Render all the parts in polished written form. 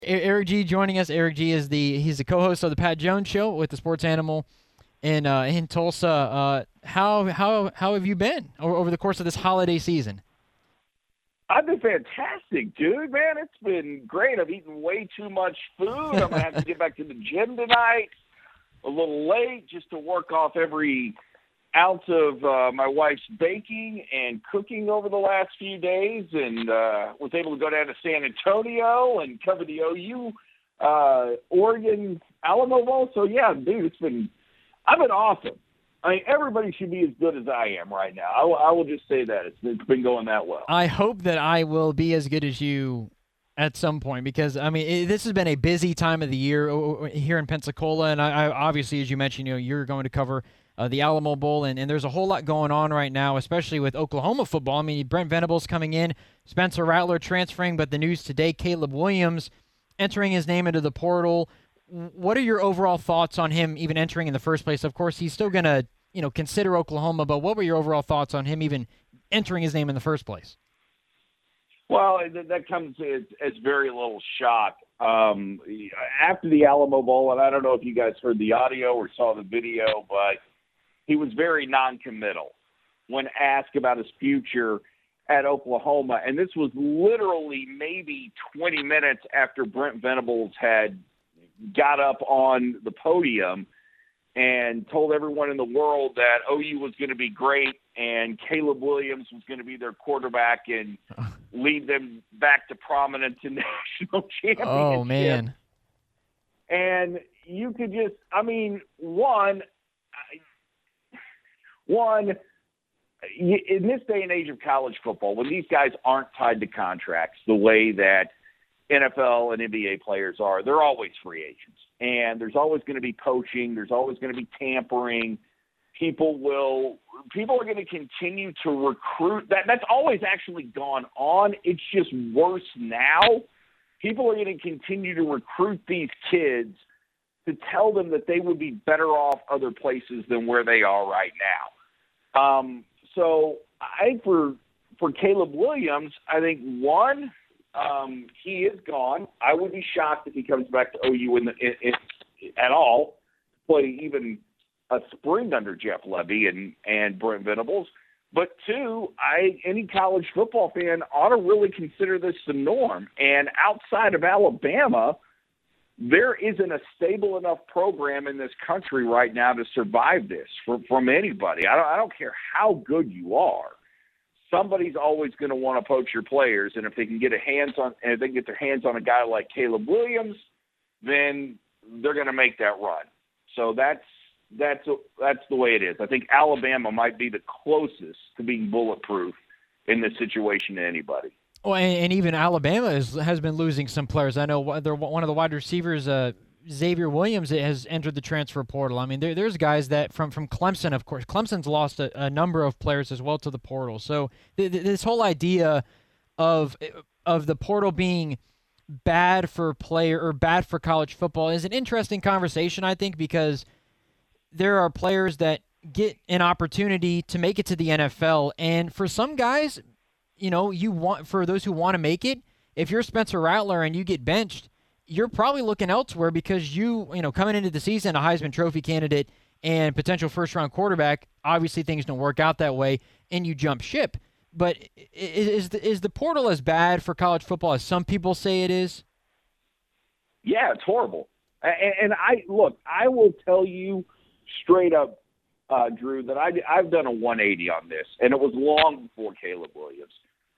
Eric G joining us. Eric G is he's the co-host of the Pat Jones Show with the Sports Animal in Tulsa. How have you been over the course of this holiday season? I've been fantastic, dude. Man, it's been great. I've eaten way too much food. I'm gonna have to get back to the gym tonight a little late just to work off every ounce of my wife's baking and cooking over the last few days, and was able to go down to San Antonio and cover the OU Oregon Alamo Bowl. So yeah, dude, I've been awesome. I mean, everybody should be as good as I am right now. I will just say that it's been going that well. I hope that I will be as good as you at some point because I mean this has been a busy time of the year here in Pensacola, and I obviously, as you mentioned, you're going to cover the Alamo Bowl, and there's a whole lot going on right now, especially with Oklahoma football. I mean, Brent Venables coming in, Spencer Rattler transferring, but the news today, Caleb Williams entering his name into the portal. What are your overall thoughts on him even entering in the first place? Of course, he's still going to consider Oklahoma, but what were your overall thoughts on him even entering his name in the first place? Well, that comes as very little shock. After the Alamo Bowl, and I don't know if you guys heard the audio or saw the video, but he was very non-committal when asked about his future at Oklahoma. And this was literally maybe 20 minutes after Brent Venables had got up on the podium and told everyone in the world that OU was going to be great and Caleb Williams was going to be their quarterback and lead them back to prominence in national championship. Oh, man. And you could just, I mean, one, in this day and age of college football, when these guys aren't tied to contracts the way that NFL and NBA players are, they're always free agents. And there's always going to be poaching. There's always going to be tampering. People are going to continue to recruit. That's always actually gone on. It's just worse now. People are going to continue to recruit these kids to tell them that they would be better off other places than where they are right now. So I think for Caleb Williams, I think one, he is gone. I would be shocked if he comes back to OU at all, play even a spring under Jeff Lebby and Brent Venables. But two, any college football fan ought to really consider this the norm. And outside of Alabama, there isn't a stable enough program in this country right now to survive this from anybody. I don't care how good you are. Somebody's always going to want to poach your players, and if they can get their hands on a guy like Caleb Williams, then they're going to make that run. So that's the way it is. I think Alabama might be the closest to being bulletproof in this situation to anybody. Oh, and even Alabama has been losing some players. I know one of the wide receivers, Xavier Williams, has entered the transfer portal. I mean, there's guys that from Clemson, of course. Clemson's lost a number of players as well to the portal. So this whole idea of the portal being bad for bad for college football is an interesting conversation, I think, because there are players that get an opportunity to make it to the NFL, and for some guys, for those who want to make it, if you're Spencer Rattler and you get benched, you're probably looking elsewhere because coming into the season, a Heisman Trophy candidate and potential first-round quarterback, obviously things don't work out that way, and you jump ship. But is the portal as bad for college football as some people say it is? Yeah, it's horrible. And I will tell you straight up, Drew, that I've done a 180 on this, and it was long before Caleb Williams.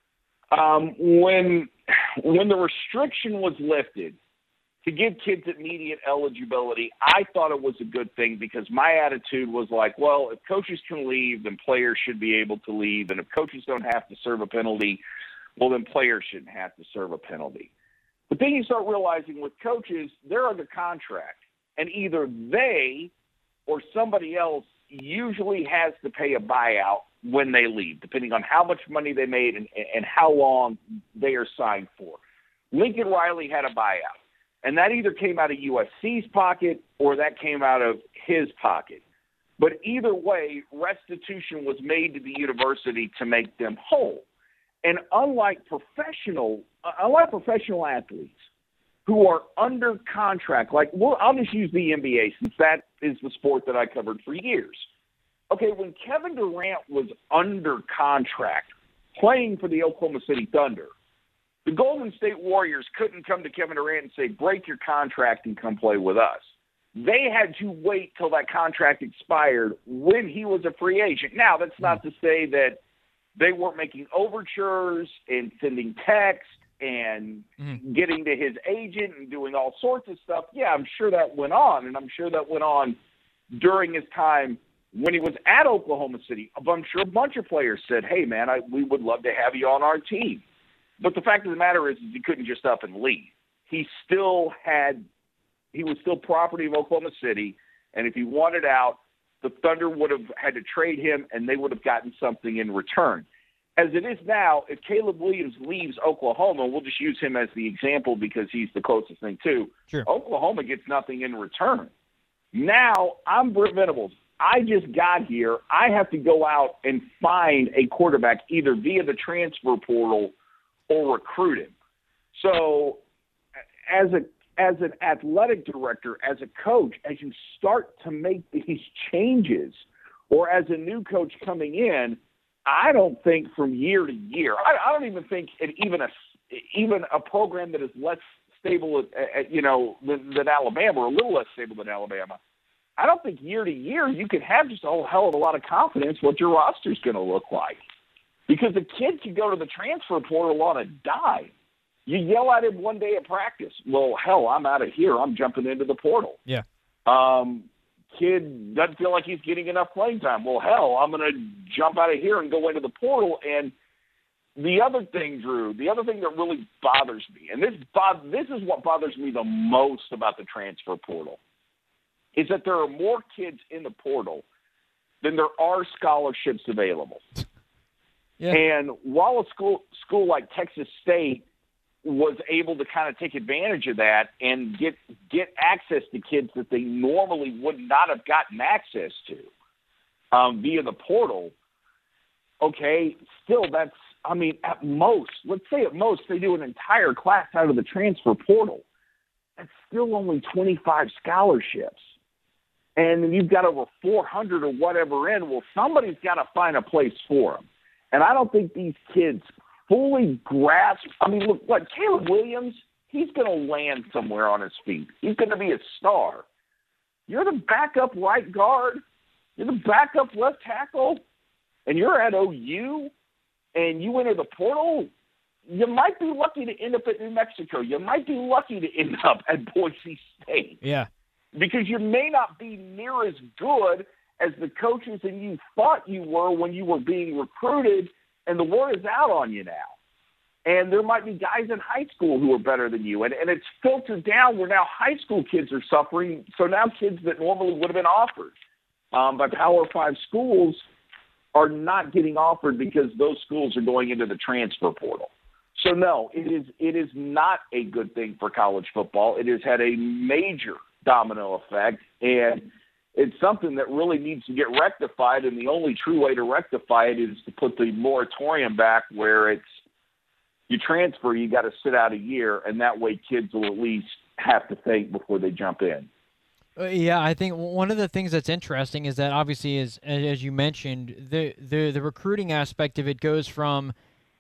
When the restriction was lifted to give kids immediate eligibility, I thought it was a good thing because my attitude was like, well, if coaches can leave, then players should be able to leave. And if coaches don't have to serve a penalty, well, then players shouldn't have to serve a penalty. But then you start realizing with coaches, they're under contract. And either they or somebody else usually has to pay a buyout when they leave, depending on how much money they made and how long they are signed for. Lincoln Riley had a buyout. And that either came out of USC's pocket or that came out of his pocket. But either way, restitution was made to the university to make them whole. And unlike professional athletes, who are under contract. Like, well, I'll just use the NBA since that is the sport that I covered for years. Okay, when Kevin Durant was under contract playing for the Oklahoma City Thunder, the Golden State Warriors couldn't come to Kevin Durant and say, break your contract and come play with us. They had to wait till that contract expired when he was a free agent. Now, that's not to say that they weren't making overtures and sending text and getting to his agent and doing all sorts of stuff. Yeah, I'm sure that went on, and I'm sure that went on during his time when he was at Oklahoma City. I'm sure a bunch of players said, hey, man, we would love to have you on our team. But the fact of the matter is he couldn't just up and leave. He was still property of Oklahoma City, and if he wanted out, the Thunder would have had to trade him, and they would have gotten something in return. As it is now, if Caleb Williams leaves Oklahoma, we'll just use him as the example because he's the closest thing to, sure. Oklahoma gets nothing in return. Now, I'm Brent Venables. I just got here. I have to go out and find a quarterback either via the transfer portal or recruit him. So as an athletic director, as a coach, as you start to make these changes, or as a new coach coming in, I don't think from year to year, I don't even think even a program that is less stable, than Alabama, or a little less stable than Alabama, I don't think year to year you can have just a whole hell of a lot of confidence what your roster is going to look like. Because the kid can go to the transfer portal on a dime. You yell at him one day at practice. Well, hell, I'm out of here. I'm jumping into the portal. Yeah. Kid doesn't feel like he's getting enough playing time. Well, hell, I'm going to jump out of here and go into the portal. And the other thing, Drew, the other thing that really bothers me, and this is what bothers me the most about the transfer portal, is that there are more kids in the portal than there are scholarships available. Yeah. And while a school like Texas State was able to kind of take advantage of that and get access to kids that they normally would not have gotten access to via the portal, okay, still at most, let's say at most they do an entire class out of the transfer portal. That's still only 25 scholarships. And then you've got over 400 or whatever in. Well, somebody's got to find a place for them. And I don't think these kids fully grasp. I mean, look, Caleb Williams, he's going to land somewhere on his feet. He's going to be a star. You're the backup right guard. You're the backup left tackle. And you're at OU, and you enter the portal. You might be lucky to end up at New Mexico. You might be lucky to end up at Boise State. Yeah. Because you may not be near as good as the coaches and you thought you were when you were being recruited, and the word is out on you now. And there might be guys in high school who are better than you, and it's filtered down where now high school kids are suffering. So now kids that normally would have been offered by Power 5 schools are not getting offered because those schools are going into the transfer portal. So, no, it is not a good thing for college football. It has had a major domino effect, and it's something that really needs to get rectified, and the only true way to rectify it is to put the moratorium back where it's you transfer, you got to sit out a year, and that way kids will at least have to think before they jump in. Yeah, I think one of the things that's interesting is that obviously, as you mentioned, the recruiting aspect of it goes from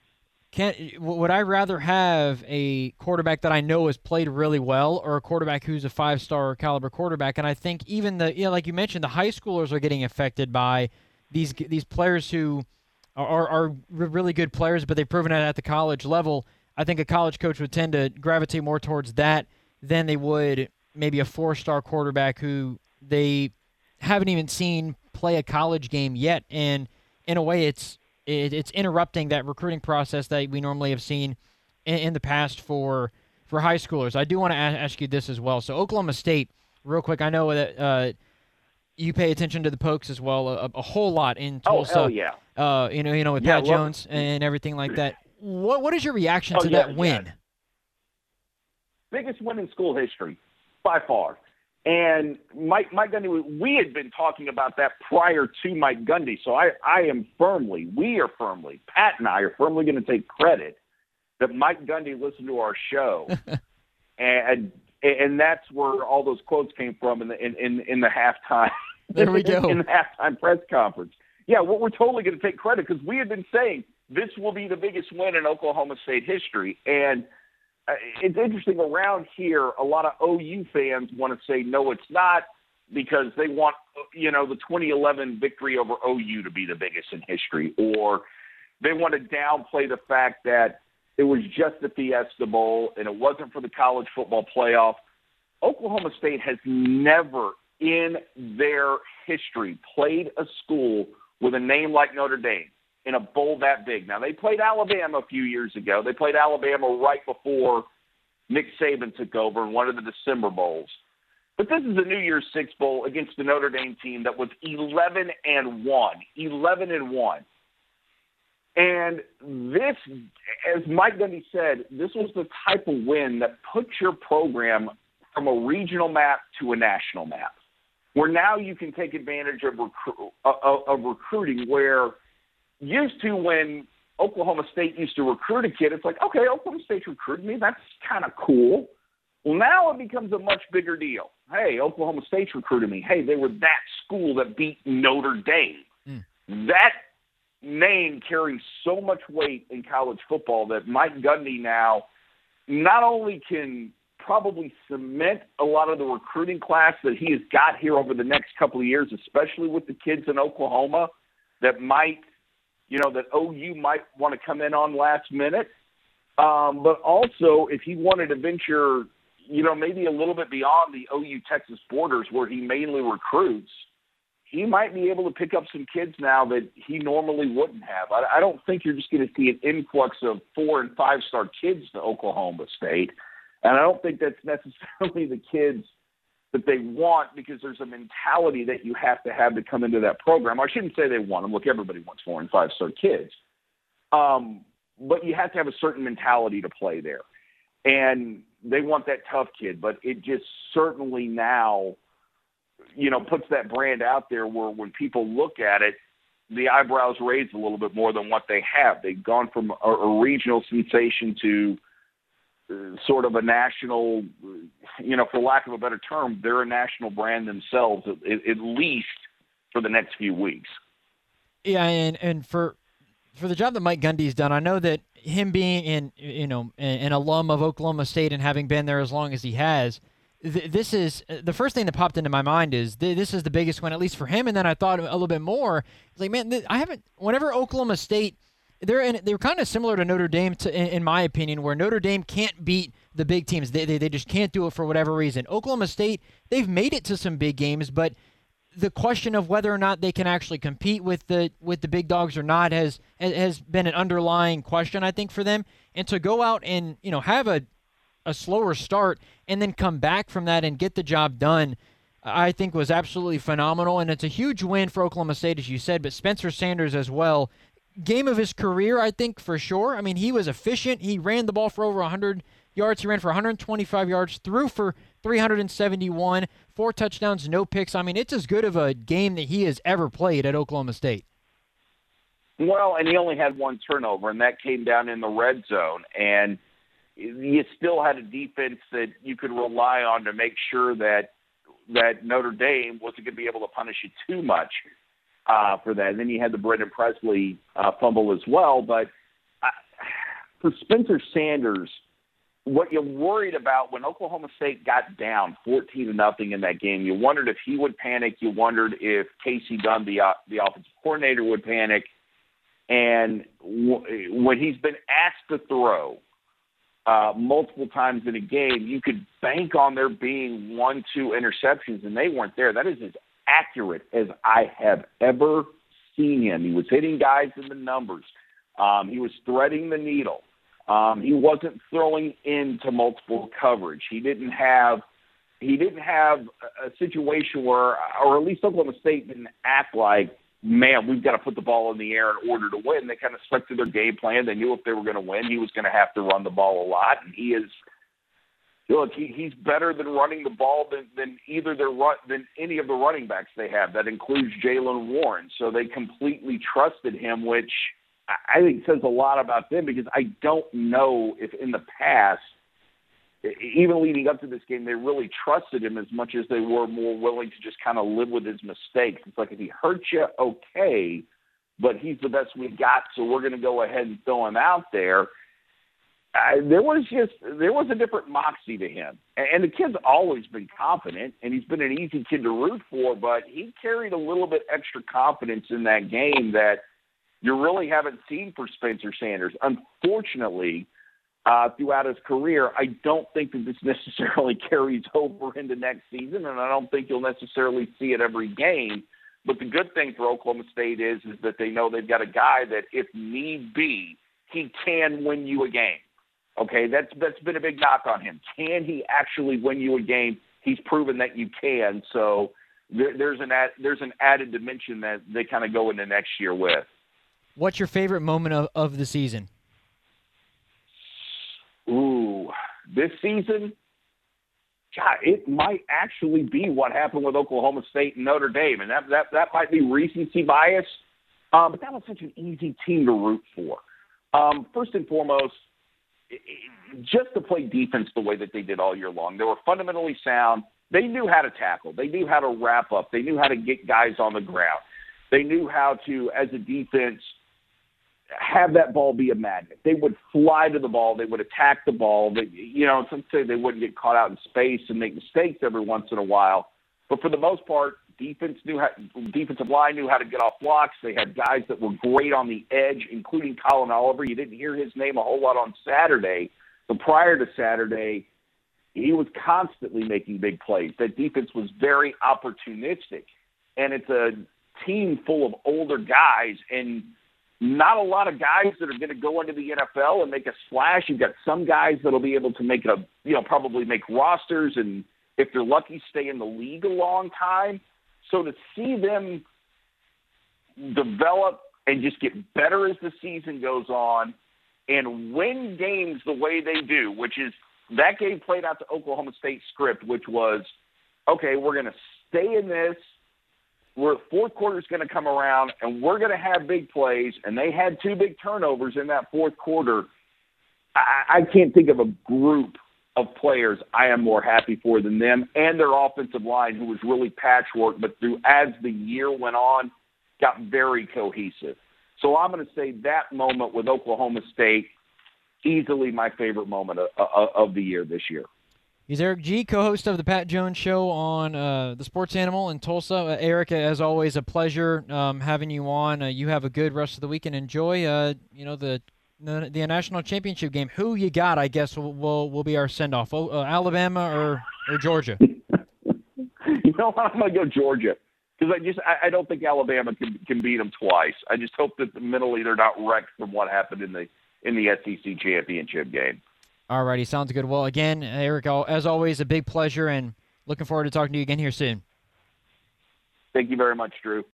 would I rather have a quarterback that I know has played really well or a quarterback who's a 5-star caliber quarterback? And I think even like you mentioned, the high schoolers are getting affected by these players who are really good players, but they've proven it at the college level. I think a college coach would tend to gravitate more towards that than they would maybe a 4-star quarterback who they haven't even seen play a college game yet. And in a way, it's interrupting that recruiting process that we normally have seen in the past for high schoolers. I do want to ask you this as well. So Oklahoma State, real quick, I know that you pay attention to the Pokes as well a whole lot in Tulsa. Oh, hell yeah. With Pat Jones and everything like that. What is your reaction to that win? Yeah. Biggest win in school history, by far. And Mike Gundy, we had been talking about that prior to Mike Gundy. So Pat and I are firmly going to take credit that Mike Gundy listened to our show And that's where all those quotes came from in the halftime. There we go. In the halftime press conference. Yeah, well, we're totally going to take credit because we had been saying this will be the biggest win in Oklahoma State history. And it's interesting around here, a lot of OU fans want to say, no, it's not, because they want, the 2011 victory over OU to be the biggest in history, or they want to downplay the fact that it was just the Fiesta Bowl and it wasn't for the college football playoff. Oklahoma State has never in their history played a school with a name like Notre Dame in a bowl that big. Now, they played Alabama a few years ago. They played Alabama right before Nick Saban took over in one of the December bowls. But this is a New Year's Six bowl against the Notre Dame team that was 11-1. 11-1. And this, as Mike Gundy said, this was the type of win that puts your program from a regional map to a national map, where now you can take advantage of recruiting, where used to when Oklahoma State used to recruit a kid, it's like, okay, Oklahoma State's recruiting me. That's kind of cool. Well, now it becomes a much bigger deal. Hey, Oklahoma State's recruiting me. Hey, they were that school that beat Notre Dame. That name carries so much weight in college football that Mike Gundy now not only can probably cement a lot of the recruiting class that he has got here over the next couple of years, especially with the kids in Oklahoma that might, that OU might want to come in on last minute. But also, if he wanted to venture, maybe a little bit beyond the OU-Texas borders where he mainly recruits, he might be able to pick up some kids now that he normally wouldn't have. I don't think you're just going to see an influx of 4- and 5-star kids to Oklahoma State. And I don't think that's necessarily the kids that they want, because there's a mentality that you have to come into that program. I shouldn't say they want them. Look, everybody wants 4- and 5-star kids. But you have to have a certain mentality to play there. And they want that tough kid. But it just certainly now, puts that brand out there where when people look at it, the eyebrows raise a little bit more than what they have. They've gone from a regional sensation to sort of a national, for lack of a better term, they're a national brand themselves, at least for the next few weeks. Yeah, and for the job that Mike Gundy's done, I know that him being an alum of Oklahoma State and having been there as long as he has, this is the first thing that popped into my mind is this is the biggest one, at least for him. And then I thought a little bit more. It's like, man, whenever Oklahoma State, they're kind of similar to Notre Dame, in my opinion, where Notre Dame can't beat the big teams. They just can't do it for whatever reason. Oklahoma State, they've made it to some big games, but the question of whether or not they can actually compete with the big dogs or not has been an underlying question, I think, for them. And to go out and have a slower start and then come back from that and get the job done, I think was absolutely phenomenal. And it's a huge win for Oklahoma State, as you said, but Spencer Sanders as well. Game of his career, I think, for sure. I mean, he was efficient. He ran the ball for over 100 yards. He ran for 125 yards, threw for 371, 4 touchdowns, no picks. I mean, it's as good of a game that he has ever played at Oklahoma State. Well, and he only had 1 turnover, and that came down in the red zone. And you still had a defense that you could rely on to make sure that Notre Dame wasn't going to be able to punish you too much for that. And then you had the Brendan Presley fumble as well. But for Spencer Sanders, what you worried about when Oklahoma State got down 14-0 in that game, you wondered if he would panic. You wondered if Casey Dunn, the offensive coordinator, would panic. And when he's been asked to throw multiple times in a game, you could bank on there being 1-2 interceptions, and they weren't there. That is as accurate as I have ever seen him. He was hitting guys in the numbers. He was threading the needle. He wasn't throwing into multiple coverage. He didn't have a situation where, or at least Oklahoma State didn't act like, man, we've got to put the ball in the air in order to win. They kind of stuck to their game plan. They knew if they were going to win, he was going to have to run the ball a lot. And he's better than running the ball than any of the running backs they have. That includes Jaylen Warren. So they completely trusted him, which I think says a lot about them, because I don't know if in the past even leading up to this game, they really trusted him as much as they were more willing to just kind of live with his mistakes. It's like, if he hurts you, okay, but he's the best we got, so we're going to go ahead and throw him out there. There was a different moxie to him. And the kid's always been confident, and he's been an easy kid to root for, but he carried a little bit extra confidence in that game that you really haven't seen for Spencer Sanders. Unfortunately, throughout his career, I don't think that this necessarily carries over into next season, and I don't think you'll necessarily see it every game. But the good thing for Oklahoma State is that they know they've got a guy that, if need be, he can win you a game. Okay, that's been a big knock on him. Can he actually win you a game? He's proven that you can. So there's an added dimension that they kind of go into next year with. What's your favorite moment of the season? Ooh, this season, God, it might actually be what happened with Oklahoma State and Notre Dame, and that might be recency bias, but that was such an easy team to root for. First and foremost, just to play defense the way that they did all year long. They were fundamentally sound. They knew how to tackle. They knew how to wrap up. They knew how to get guys on the ground. They knew how to, as a defense, have that ball be a magnet. They would fly to the ball. They would attack the ball. Some say they wouldn't get caught out in space and make mistakes every once in a while. But for the most part, defensive line knew how to get off blocks. They had guys that were great on the edge, including Colin Oliver. You didn't hear his name a whole lot on Saturday, but prior to Saturday, he was constantly making big plays. That defense was very opportunistic, and it's a team full of older guys, and not a lot of guys that are going to go into the NFL and make a splash. You've got some guys that'll be able to probably make rosters, and if they're lucky, stay in the league a long time. So to see them develop and just get better as the season goes on and win games the way they do, which is that game played out to Oklahoma State's script, which was, okay, we're going to stay in this. Fourth quarter is going to come around, and we're going to have big plays, and they had 2 big turnovers in that fourth quarter. I can't think of a group of players I am more happy for than them and their offensive line, who was really patchwork, but as the year went on, got very cohesive. So I'm going to say that moment with Oklahoma State, easily my favorite moment of the year this year. He's Eric G., co-host of the Pat Jones Show on the Sports Animal in Tulsa. Eric, as always, a pleasure having you on. You have a good rest of the week and enjoy the national championship game. Who you got, I guess, will be our send-off, Alabama or Georgia? You know what? I'm going to go Georgia, because I don't think Alabama can beat them twice. I just hope that mentally they're not wrecked from what happened in the SEC championship game. All righty, sounds good. Well, again, Eric, as always, a big pleasure, and looking forward to talking to you again here soon. Thank you very much, Drew.